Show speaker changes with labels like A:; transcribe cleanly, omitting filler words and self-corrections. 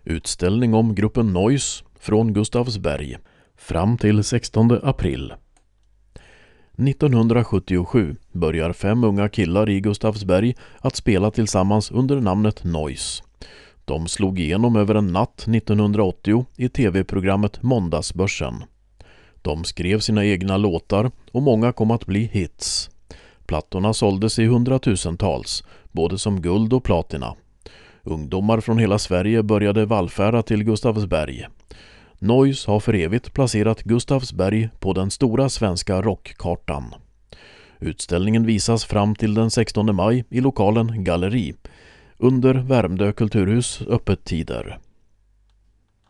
A: Utställning om gruppen Noise från Gustavsberg fram till 16 april. 1977 börjar 5 unga killar i Gustavsberg att spela tillsammans under namnet Noise. De slog igenom över en natt 1980 i tv-programmet Måndagsbörsen. De skrev sina egna låtar och många kom att bli hits. Plattorna såldes i 100-tusentals, både som guld och platina. Ungdomar från hela Sverige började vallfärda till Gustavsberg. Noise har för evigt placerat Gustavsberg på den stora svenska rockkartan. Utställningen visas fram till den 16 maj i lokalen Galleri under Värmdö kulturhus öppettider.